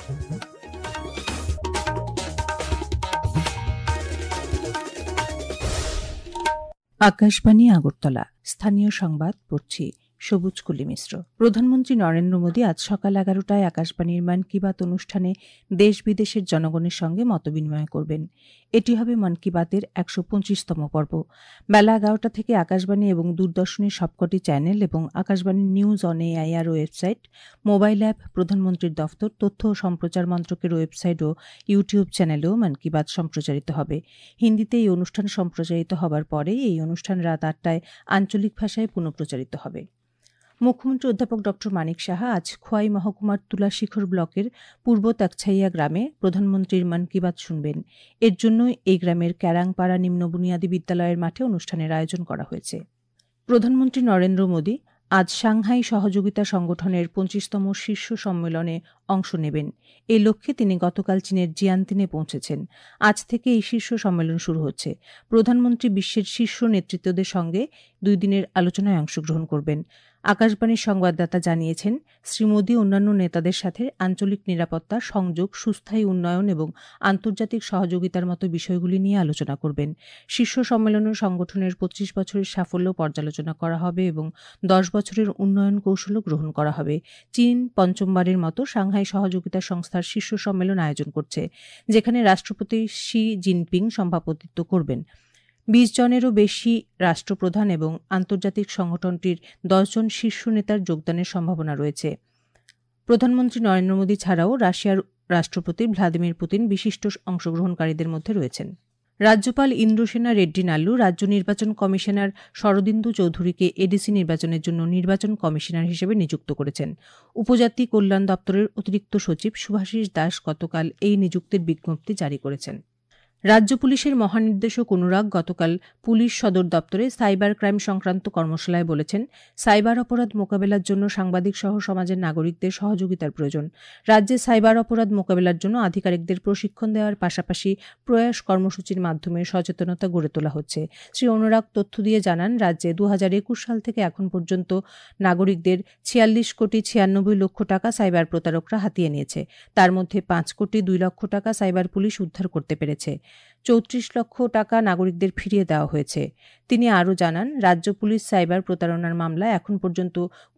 আকাশবাণী আগরতলা স্থানীয় সংবাদ পড়ছি সবুজ কুলি মিশ্র। প্রধানমন্ত্রী নরেন্দ্র মোদী আজ সকাল 11টায় আকাশবাণীর মন কি বাত অনুষ্ঠানে দেশ বিদেশের জনগণের সঙ্গে মতবিনিময় করবেন। এটি হবে মন কি বাতের 125তম পর্ব। বেলা 11টা থেকে আকাশবাণী এবং দূরদর্শনের সবকটি চ্যানেল এবং আকাশবাণীর news on AIR website, mobile app, প্রধানমন্ত্রীর দফতর, তথ্য ও সম্প্রচার মন্ত্রকের ওয়েবসাইট ও ইউটিউব চ্যানেলেও মন কি বাত সম্প্রচারিত হবে। হিন্দিতে এই অনুষ্ঠান সম্প্রচারিত হবার পরে এই অনুষ্ঠান রাত 8টায় আঞ্চলিক ভাষায় পুনঃপ্রচারিত হবে। মুখ্যমন্ত্রী অধ্যাপক ড মানিক সাহা আজ খোয়াই মহকুমার তুলাশিখর ব্লকের পূর্ব তাকছাইয়া গ্রামে প্রধানমন্ত্রীর মন কি বাত শুনবেন। এর জন্য এই গ্রামের ক্যারাংপাড়া নিম্ন বুনিয়াদী বিদ্যালয়ের মাঠে অনুষ্ঠানের আয়োজন করা হয়েছে। প্রধানমন্ত্রী নরেন্দ্র মোদী আজ সাংহাই সহযোগিতা সংগঠনের 25তম শীর্ষ সম্মেলনে অংশ নেবেন। এই লক্ষ্যে তিনি গতকাল চীনের জিয়ানতিনে পৌঁছেছেন। আজ থেকে এই শীর্ষ সম্মেলন শুরু হচ্ছে। প্রধানমন্ত্রী বিশ্বের শীর্ষ নেতৃত্বদের সঙ্গে 2 দিনের আলোচনায় অংশগ্রহণ করবেন। আকাশবাণীর সংবাদদাতা জানিয়েছেন, শ্রী মোদী অন্যান্য নেতাদের সাথে আঞ্চলিক নিরাপত্তা, সংযোগ, সুস্থায়ী উন্নয়ন এবং আন্তর্জাতিক সহযোগিতার মতো বিষয়গুলি নিয়ে আলোচনা করবেন। শীর্ষ সম্মেলনের সংগঠনের 25 বছরের সাফল্য পর্যালোচনা করা হবে এবং 10 বছরের উন্নয়ন কৌশলও গ্রহণ করা হবে। চীন পঞ্চমবারের মতো সাংহাই সহযোগিতা সংস্থার শীর্ষ সম্মেলন আয়োজন করছে, যেখানে রাষ্ট্রপতি শি জিনপিং সভাপতিত্ব করবেন। 20 জনেরও বেশি রাষ্ট্রপ্রধান এবং আন্তর্জাতিক সংগঠনটির 10 জন শীর্ষ নেতার যোগদানের সম্ভাবনা রয়েছে। প্রধানমন্ত্রী নরেন্দ্র মোদী ছাড়াও রাশিয়ার রাষ্ট্রপতি ভ্লাদিমির পুতিন বিশিষ্ট অংশগ্রহণকারীদের মধ্যে রয়েছেন। রাজ্যপাল ইন্দ্রসেনা রেড্ডি নাল্লু রাজ্য নির্বাচন কমিশনার শরদিন্দু চৌধুরীকে এডিসি নির্বাচনের জন্য নির্বাচন কমিশনার হিসেবে নিযুক্ত করেছেন। উপজাতি কল্যাণ দপ্তরের অতিরিক্ত সচিব শুভাশিস দাস গতকাল এই নিযুক্তির বিজ্ঞপ্তি জারি করেছেন। রাজ্য পুলিশের মহানির্দেশক অনুরাগ গতকাল পুলিশ সদর দপ্তরে সাইবার ক্রাইম সংক্রান্ত কর্মশালায় বলেছেন, সাইবার অপরাধ মোকাবেলার জন্য সাংবাদিক সহ সমাজের নাগরিকদের সহযোগিতার প্রয়োজন। রাজ্যে সাইবার অপরাধ মোকাবেলার জন্য আধিকারিকদের প্রশিক্ষণ দেওয়ার পাশাপাশি প্রয়াস কর্মসূচির মাধ্যমে সচেতনতা গড়ে তোলা হচ্ছে। শ্রী অনুরাগ তথ্য দিয়ে জানান, রাজ্যে 2021 সাল থেকে এখন পর্যন্ত নাগরিকদের 46 কোটি 96 লক্ষ টাকা সাইবার প্রতারকরা হাতিয়ে নিয়েছে। তার মধ্যে 5 কোটি 2 লক্ষ টাকা সাইবার পুলিশ উদ্ধার করতে পেরেছে। 34 লক্ষ টাকা নাগরিকদের ফিরিয়ে দেওয়া হয়েছে। তিনি আরও জানান, রাজ্য পুলিশ সাইবার প্রতারণার মামলায় এখন পর্যন্ত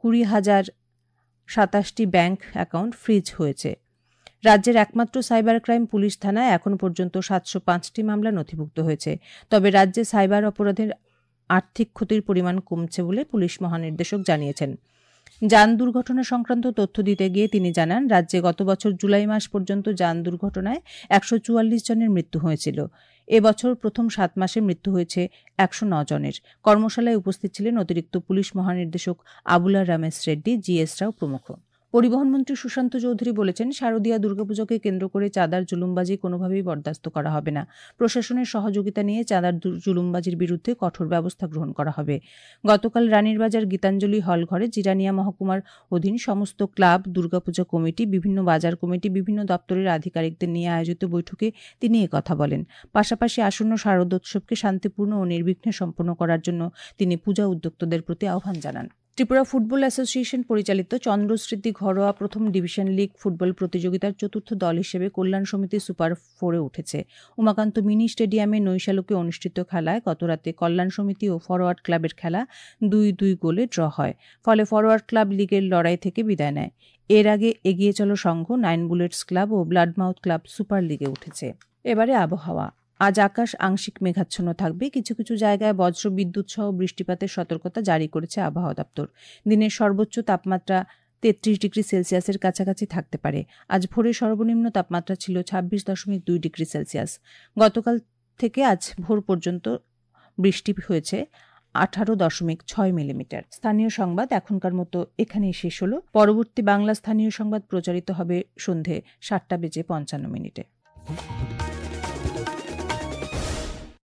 20,027টি ব্যাংক অ্যাকাউন্ট ফ্রিজ হয়েছে। রাজ্যের একমাত্র সাইবার ক্রাইম পুলিশ থানায় এখন পর্যন্ত 705টি মামলা নথিভুক্ত হয়েছে। তবে রাজ্যে সাইবার অপরাধের আর্থিক ক্ষতির পরিমাণ কমছে বলে পুলিশ মহানির্দেশক জানিয়েছেন। যান দুর্ঘটনা সংক্রান্ত তথ্য দিতে গিয়ে তিনি জানান, রাজ্যে গত বছর জুলাই মাস পর্যন্ত যান দুর্ঘটনায় 144 জনের মৃত্যু হয়েছিল। এবছর প্রথম 7 মাসে মৃত্যু হয়েছে 109 জনের। কর্মশালায় উপস্থিত ছিলেন অতিরিক্ত পুলিশ মহানির্দেশক আবুলা রমেশ রেড্ডি, জিএস রাও প্রমুখ। পরিবহনমন্ত্রী সুশান্ত চৌধুরী বলেছেন, শারদীয়া দুর্গাপুজোকে কেন্দ্র করে চাঁদার জুলুমবাজি কোনোভাবেই বরদাস্ত করা হবে না। প্রশাসনের সহযোগিতা নিয়ে চাঁদার জুলুমবাজির বিরুদ্ধে কঠোর ব্যবস্থা গ্রহণ করা হবে। গতকাল রানীরবাজার গীতাঞ্জলি হল ঘরে জিরানিয়া মহকুমার অধীন সমস্ত ক্লাব, দুর্গাপূজা কমিটি, বিভিন্ন বাজার কমিটি, বিভিন্ন দপ্তরের আধিকারিকদের নিয়ে আয়োজিত বৈঠকে তিনি একথা বলেন। পাশাপাশি আসন্ন শারদোৎসবকে শান্তিপূর্ণ ও নির্বিঘ্নে সম্পন্ন করার জন্য তিনি পূজা উদ্যোক্তাদের প্রতি আহ্বান জানান। ত্রিপুরা ফুটবল অ্যাসোসিয়েশন পরিচালিত চন্দ্রস্মৃতি ঘরোয়া প্রথম ডিভিশন লিগ ফুটবল প্রতিযোগিতার চতুর্থ দল হিসেবে কল্যাণ সমিতি সুপার 4-এ উঠেছে। উমাকান্ত মিনি স্টেডিয়ামে নৈশালকে অনুষ্ঠিত খেলায় গতরাতে কল্যাণ সমিতি ও ফরওয়ার্ড ক্লাবের খেলা 2-2 গোলে ড্র হয়। ফলে ফরওয়ার্ড ক্লাব লিগের লড়াই থেকে বিদায় নেয়। এর আগে এগিয়ে চলো সংঘ, 9 বুলেটস ক্লাব ও ব্লাডমাউথ ক্লাব সুপার লিগে উঠেছে। এবারে আবহাওয়া। আজ আকাশ আংশিক মেঘাচ্ছন্ন থাকবে। কিছু কিছু জায়গায় বজ্র বিদ্যুৎ সহ বৃষ্টিপাতের সতর্কতা জারি করেছে আবহাওয়া দপ্তর। দিনের সর্বোচ্চ তাপমাত্রা 33 ডিগ্রি সেলসিয়াসের কাছাকাছি থাকতে পারে। আজ ভোরে সর্বনিম্ন তাপমাত্রা ছিল 26.2 ডিগ্রি সেলসিয়াস। গতকাল থেকে আজ ভোর পর্যন্ত বৃষ্টি হয়েছে 18.6 মিলিমিটার। স্থানীয় সংবাদ এখনকার মতো এখানেই শেষ হলো। পরবর্তী বাংলা স্থানীয় সংবাদ প্রচারিত হবে সন্ধে 7:55 মিনিটে।